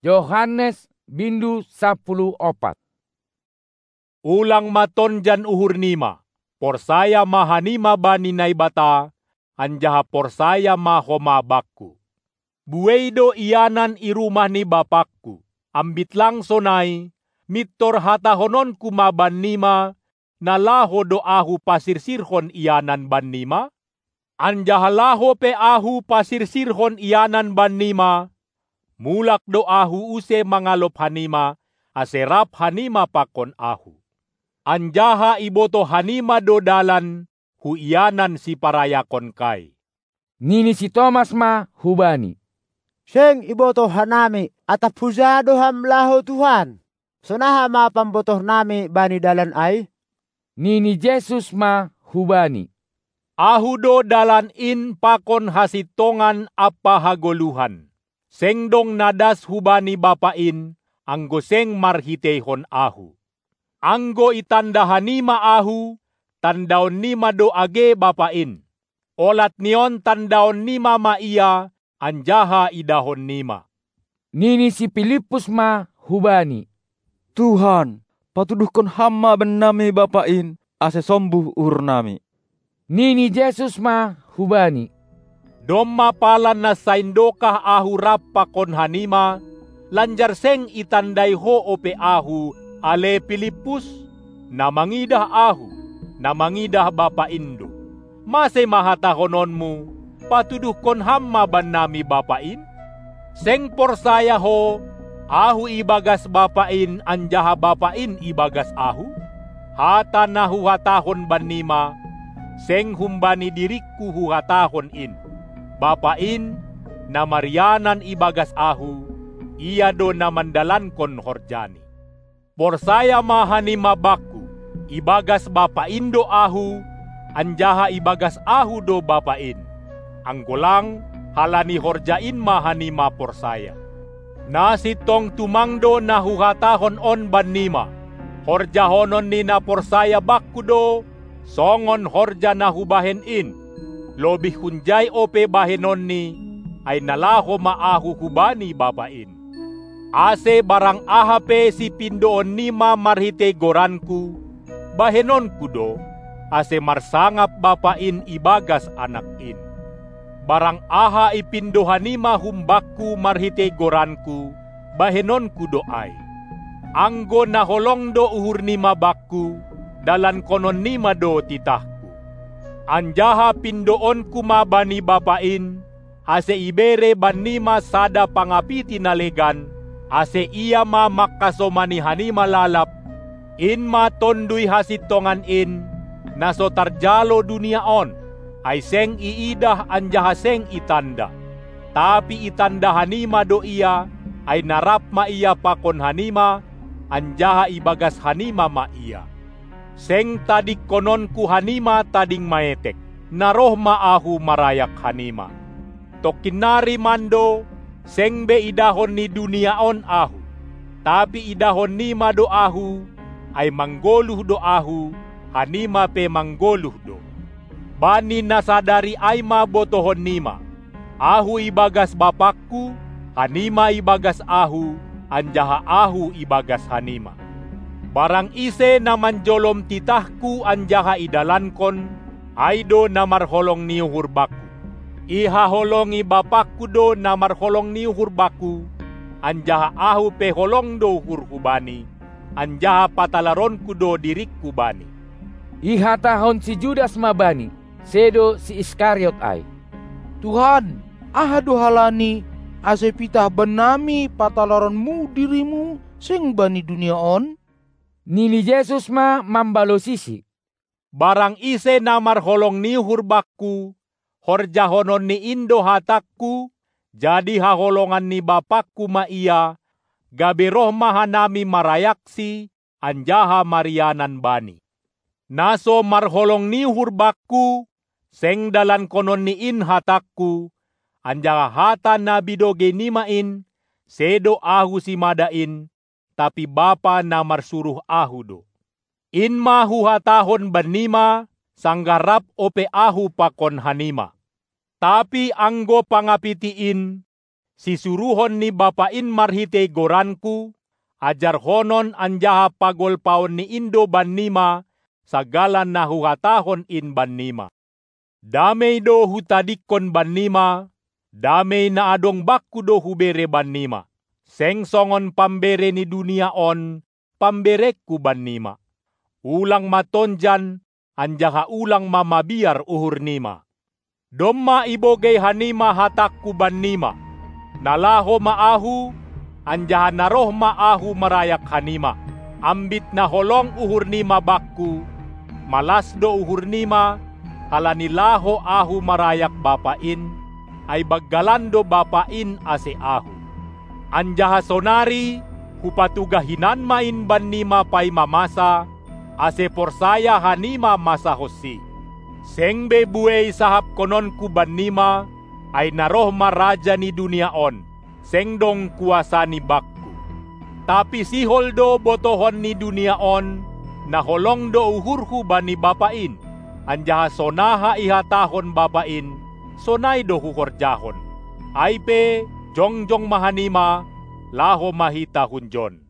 Yohanes bindu 14. Ulang maton jan uhur nima, porsaya mahanima bani naibata, anjaha porsaya mahoma bakku. Bueido ianan irumah ni bapakku, ambit lang sonai, mittor hatahonon kumaban nima, nalaho do ahu pasirsirhon ianan ban nima, anjaha laho pe ahu pasirsirhon ianan ban nima, mulak do ahu use mangalop hanima, aserap hanima pakon ahu. Anjaha iboto hanima do dalan, hu ianan si parayakon kai. Nini si Thomas ma hubani. Seng ibotoh hanami atap hujado ham laho Tuhan. Sonaha ma pambotoh nami bani dalan ay? Nini Jesus ma hubani. Ahu do dalan in pakon hasitongan apa hagoluhan. Seng dong nadas hubani bapain, anggo seng marhitehon ahu. Anggo itanda hanima ahu, tandaon nima do age bapain. Olat nion tandaon nima ma iya, anjaha idahon nima. Nini si Filipus ma hubani. Tuhan, patuduhkon hama ben nami bapain, ase sombuh uhur nami. Nini Jesus ma hubani. Domma palan na saindokah ahu rap pakon hanima, lanjar seng itandai ho ope ahu, ale Filipus, namangidah ahu, namangidah bapa indo. Mase mahatahononmu, patuduhkon hamma ban nami bapain? Seng porsaya ho, ahu ibagas bapain anjaha bapain ibagas ahu? Hata nahu hatahon ban nima, seng humbani diriku huhatahon in. Bapain, namarianan ibagas ahu, iya do namandalankon horjani. Porsaya mahanima bakku, ibagas bapain do ahu, anjaha ibagas ahu do bapain. Anggolang halani horjain mahanima porsaya. Nasitong tumangdo nahuhatahon on banima, horjahonon ni na porsaya bakku do, songon horja nahubahen in. Lobih hunjay ope bahenon ni, ay nalaho maahu hubani bapain. Ase barang ahape si pindoon nima marhite goranku, bahenon kudo, ase marsangap bapain ibagas anak in. Barang aha ipindohan nima humbakku marhite goranku, bahenon kudo ay. Anggo naholong do uhur nima bakku, dalan konon nima do titahku. Anjaha pindoon kumabani bapain, ase ibere ban nima sada pangapiti nalegan, ase iya ma makasomani hanima lalap, in ma tondui hasitongan in, naso tarjalo dunia on, ay seng iidah anjaha seng itanda. Tapi itanda hanima do iya, ay narap ma iya pakon hanima, anjaha ibagas hanima ma iya. Seng tadik kononku hanima tading maetek, naroh maahu marayak hanima. Tokinari mando, seng be idahon ni dunia on ahu, tapi idahon nima do ahu, ay manggoluh do ahu, hanima pe manggoluh do. Bani nasadari ay mabotohon nima, ahu ibagas bapakku, hanima ibagas ahu, anjaha ahu ibagas hanima. Barang ise naman jolom titahku anjaha idalankon, ay do namarholong ni hurbaku. Ihaholongi bapakku do namarholong ni hurbaku, anjaha ahu peholong do hurhubani, anjaha patalaronku do dirikku bani. Ihatahon si Judas mabani, sedo si Iskariot ay. Tuhan, aha do halani, ase pitah benami patalaronmu dirimu, sing bani dunia on? Nini Jesus ma mambalosisi. Barang ise namarholong ni hurbakku, horjahonon ni indo hatakku, jadi haholongan ni bapakku ma iya, gaberoh mahanami marayaksi, anjaha marianan bani. Naso marholong ni hurbakku, seng dalan konon ni in hatakku, anjaha hata nabidoge nimain, sedo ahu si madain, tapi bapa namarsuruh ahu do. In mahu hatahon banima, sanggarap ope ahu pakon hanima. Tapi anggo pangapitiin, Sisuruhon ni bapain marhitei goranku, ajar honon anjaha pagolpaon ni indo bannima, sagala nahuhatahon in bannima. Damei do hutadikon bannima, damei na adong bakku do hubere bannima. Seng songon pambere ni dunia on, pamberekku bannima. Ulang matonjan, anjaha ulang mamabiar uhur nima. Domma ibogei hanima hatakku bannima. Nalaho maahu, anjaha naroh maahu marayak hanima. Ambit na holong uhur nima bakku, malas do uhur nima, halani laho ahu marayak bapain, ay baggalando bapain ase ahu. Anjaha sonari, hupatuga hinan main bannima pay mamasa, ase porsaya hanima masa hosi. Seng be buei sahap kononku bannima, ay naroh maraja ni dunia on, seng dong kuasa ni bakku. Tapi sihol do botohon ni dunia on, na holong do uhurhu bani bapain, anjaha sonaha ihatahon bapain, sonay do huhorjahon. Aype, jongjong mahanima, laho mahita hunjon.